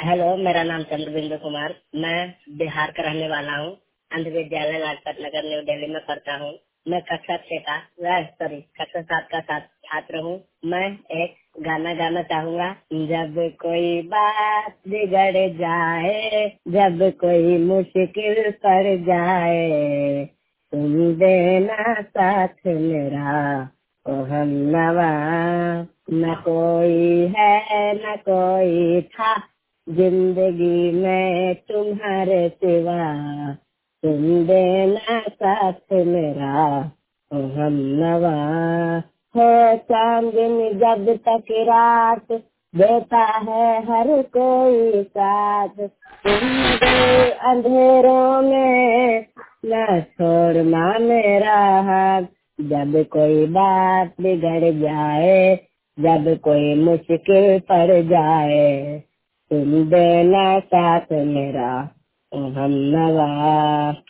Hello, मेरा नाम चंद्रबिंदु कुमार। मैं बिहार का रहने वाला हूँ। आंध्र विद्यालय लाजपत नगर न्यू दिल्ली में पढ़ता हूँ। मैं कक्षा 7 का छात्र हूँ। मैं एक गाना गाना चाहूँगा। जब कोई बात बिगड़ जाए, जब कोई मुश्किल पड़ जाए, तुम देना साथ मेरा, ओ हम नवा। न कोई है न कोई था जिंदगी में तुम्हारे सिवा, तुम देना साथ मेरा, ओ हम नवा। है चांदनी जब तक रात, देता है हर कोई साथ, तुम गए अंधेरों में, न छोड़ना मेरा हाथ। जब कोई बात बिगड़ जाए, जब कोई मुश्किल पड़ जाए, तुम देना साथ मेरा, ओ हम नवा।